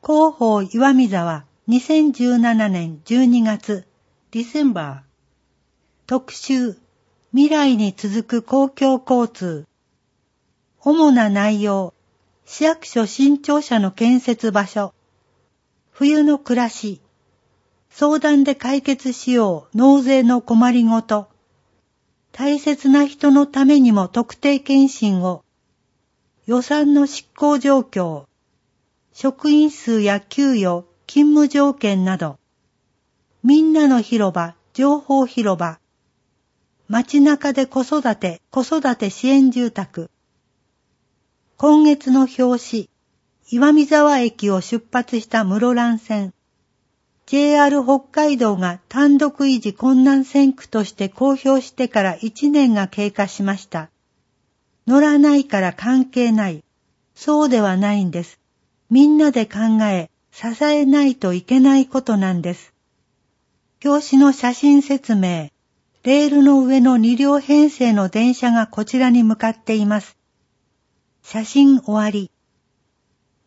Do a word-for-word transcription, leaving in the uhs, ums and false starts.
広報岩見沢にせんじゅうななねんじゅうにがつディセンバー特集未来に続く公共交通主な内容市役所新庁舎の建設場所冬の暮らし相談で解決しよう納税の困りごと大切な人のためにも特定健診を予算の執行状況職員数や給与、勤務条件など、みんなの広場、情報広場、街中で子育て、子育て支援住宅。今月の表紙、岩見沢駅を出発した室蘭線。ジェイアール 北海道が単独維持困難線区として公表してからいちねんが経過しました。乗らないから関係ない。そうではないんです。みんなで考え、支えないといけないことなんです。表紙の写真説明、レールの上のに両編成の電車がこちらに向かっています。写真終わり。